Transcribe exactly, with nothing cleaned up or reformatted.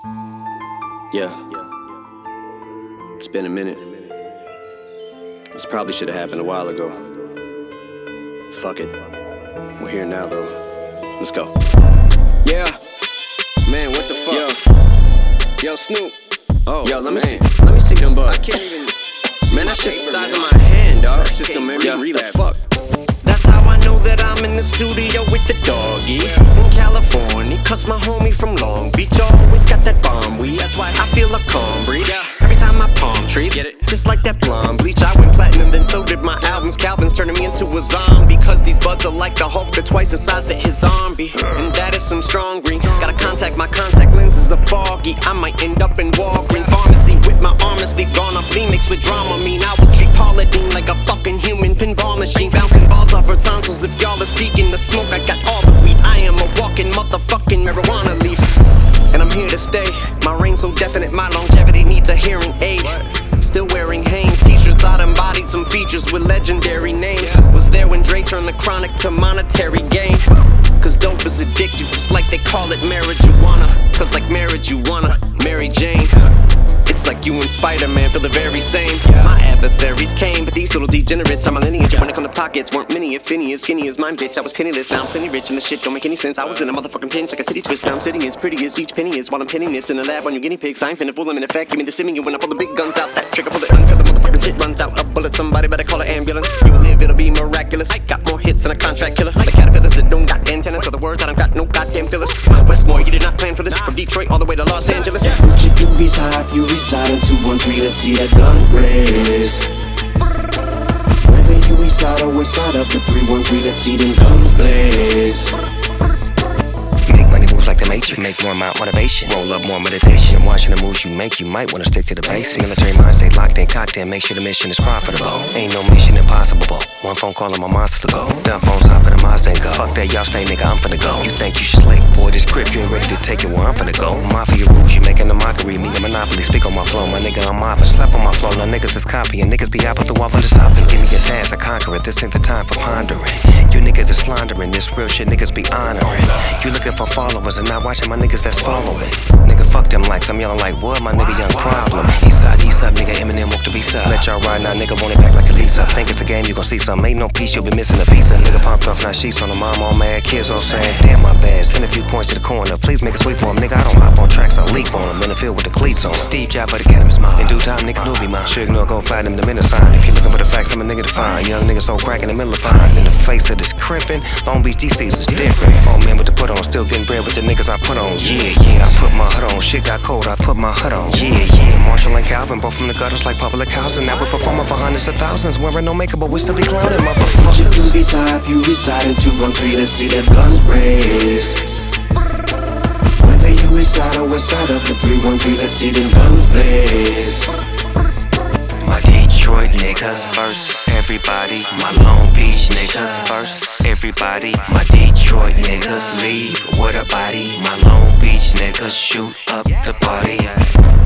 Yeah. It's been a minute. This probably should have happened a while ago. Fuck it. We're here now, though. Let's go. Yeah. Man, what the fuck? Yo. Yo, Snoop. Oh, yo, let me man. see. Let me see them bugs. I can't even. Man, that shit's the size of my hand, dog. That's just gonna make me yeah, relapse. Fuck. That's how I know that I'm in the studio with the doggy in California, cause my homie from Long Beach always got that bomb weed. That's why I feel a calm breeze every time I palm trees. Get it? Just like that blonde bleach. I went platinum, then so did my albums. Calvin's turning me into a zombie, cause these buds are like the Hulk, they're twice the size that his zombie. And that is some strong green. Gotta contact, my contact lenses are foggy. I might end up in Walgreens pharmacy with my arm asleep, gone off lean mixed with drama. Mean I will treat Paula Deen like a fucking human pinball machine, bouncing balls off her tonsils. If y'all are seeking the smoke, I got all the weed. I am a walking motherfucking marijuana leaf, and I'm here to stay. My reign's so definite, my longevity needs a hearing aid. Still wearing Hanes t-shirts, I embodied some features with legendary names. Was there when Dre turned the chronic to monetary gain. Cause dope is addictive, just like they call it marijuana. Cause like marriage you wanna, Mary Jane. It's like you and Spider-Man feel the very same. My adversaries came, but these little degenerates are my lineage. When it come to pockets, weren't many, if any, as skinny as mine, bitch. I was penniless, now I'm plenty rich, and the shit don't make any sense. I was in a motherfucking pinch like a titty twist. Now I'm sitting as pretty as each penny is while I'm pinning this in a lab on your guinea pigs. I ain't finna fool them in effect. Give me the simming when I pull the big guns out. That trigger pull it until the motherfucking shit runs out. A bullet, somebody better call an ambulance. You will live, it'll be miraculous. I got more hits than a contract killer. The caterpillars that don't got antennas are the words that I've got no goddamn fillers. Westmore, you did not plan for this. From Detroit all the way to Los Angeles. Would you do reside? You reside in two one three. Let's see that gun blaze. Whether you east side or west side up to three one three, let's see them guns blaze. Make money moves like the Matrix. Make more amount motivation. Roll up more meditation. Watching the moves you make, you might wanna stick to the basics. Military mind stay locked in, cocked in. Make sure the mission is profitable. Ain't no mission impossible. One phone call and my monster to go. Dumb phones hop in the Mazda and go. Fuck that, y'all stay, nigga, I'm finna go. You think you slick, boy, this grip, you ain't ready to take it where I'm finna go. Mafia rules, you making a mockery. Me a monopoly, speak on my flow. My nigga, I'm mopping, slap on my flow. Now niggas is copying. Niggas be out with the wall for the stopping. Give me a task, I conquer it. This ain't the time for pondering. You niggas is slandering. This real shit, niggas be honoring. You looking for followers and not watching my niggas that's following. Nigga, fuck them likes, I'm yelling like what? My nigga, young problem. East side, east side, nigga, Eminem woke the beast up. Let y'all ride now, nigga, want it back like a Lisa. Think it's the game, you gon' see some. Ain't no piece, you'll be missing a piece. Nigga pumped off, now sheets on the mom, all mad. Kids all saying, damn, my bad. Send a few coins to the corner. Please make it sweet for him, nigga. I don't hop on tracks, I leap on him. In the field with the cleats on. Steve Jobs for the cannabis mine. In due time, niggas knew be mine. Sure ignore, gon' find him the minute sign. If you looking for the facts, I'm a nigga to find. Young nigga so crack in the middle of fine. In the face of this crimpin', Long Beach D C's is different. Four men with the put on, still getting bread with the niggas I put on. Yeah, yeah, I put my hood on. Shit got cold, I put my hood on. Yeah, yeah. Marshall and Calvin, both from the gutters like public housing. Now we're performing for hundreds of thousands. Wearing no makeup, but we still be clowning, motherfuckers. You do reside, you reside in two one three. Let's see that guns blaze. Whether you east side or west side up to three one three, let's see them guns blaze. My Detroit niggas first, everybody. My Long Beach niggas first, everybody. My Detroit niggas leave with a body. My Long Beach niggas shoot up the party.